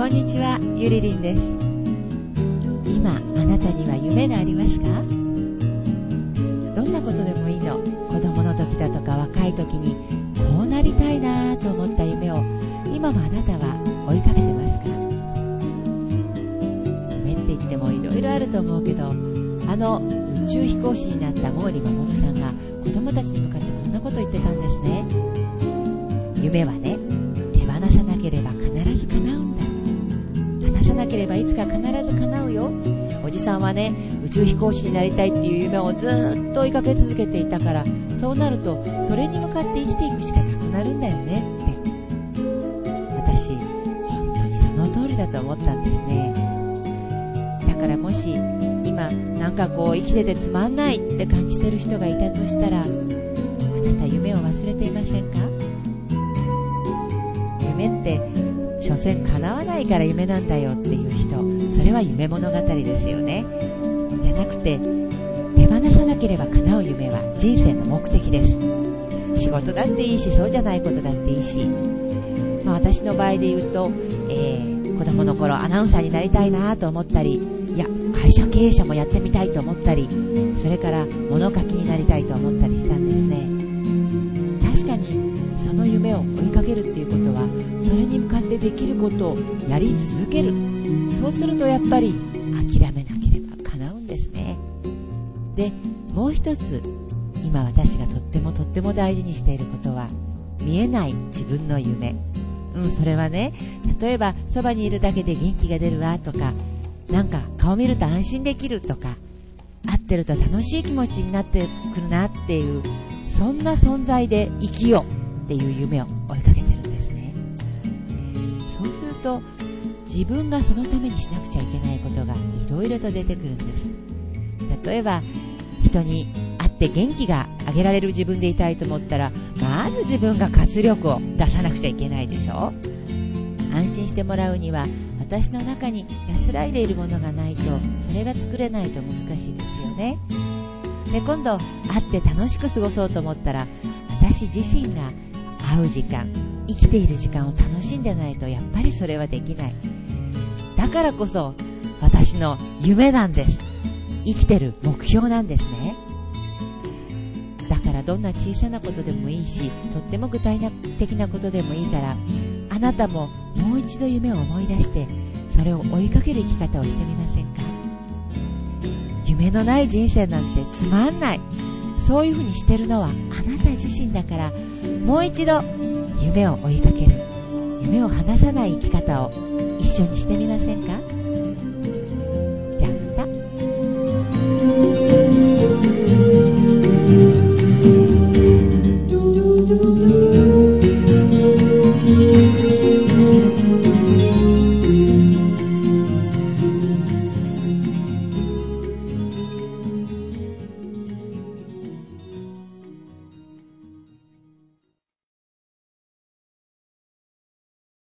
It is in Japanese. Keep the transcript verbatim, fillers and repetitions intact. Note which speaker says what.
Speaker 1: こんにちは、ゆりりんです。今あなたには夢がありますか？どんなことでもいいの。子供の時だとか若い時にこうなりたいなと思った夢を今もあなたは追いかけてますか？夢って言ってもいろいろあると思うけど、あの宇宙飛行士になった毛利衛さんが子供たちに向かってこんなこと言ってたんですね。夢はね、手放さなければ必ず叶うんだ。離さなければいつか必ず叶うよ。おじさんはね、宇宙飛行士になりたいっていう夢をずっと追いかけ続けていたから、そうなるとそれに向かって生きていくしかなくなるんだよねって。私本当にその通りだと思ったんですね。だからもし今なんかこう生きててつまんないって感じてる人がいたとしたら、あなた夢を忘れていませんか？夢って所詮叶わないから夢なんだよっていう人、それは夢物語ですよね。じゃなくて、手放さなければ叶う夢は人生の目的です。仕事だっていいし、そうじゃないことだっていいし、まあ、私の場合で言うと、えー、子供の頃アナウンサーになりたいなと思ったり、いや会社経営者もやってみたいと思ったり、それから物書きになりたいと思ったりしたんですね。確かにその夢を追いかけるっていうことは、それに向かってできることをやり続ける。そうするとやっぱり諦めなければ叶うんですね。で、もう一つ今私がとってもとっても大事にしていることは、見えない自分の夢。うん、それはね、例えばそばにいるだけで元気が出るわとか、なんか顔見ると安心できるとか、会ってると楽しい気持ちになってくるなっていう、そんな存在で生きようっていう夢を追いかけてるんですね。そうすると自分がそのためにしなくちゃいけないことがいろいろと出てくるんです。例えば人に会って元気があげられる自分でいたいと思ったら、まず自分が活力を出さなくちゃいけないでしょ。安心してもらうには私の中に安らいでいるものがないと、それが作れないと難しいですよね。で、今度会って楽しく過ごそうと思ったら、私自身が会う時間、生きている時間を楽しんでないとやっぱりそれはできない。だからこそ私の夢なんです。生きてる目標なんですね。だからどんな小さなことでもいいし、とっても具体的なことでもいいから、あなたももう一度夢を思い出して、それを追いかける生き方をしてみませんか？夢のない人生なんてつまんない。そういうふうにしてるのはあなた自身だから、もう一度夢を追いかける、夢を離さない生き方を一緒にしてみませんか？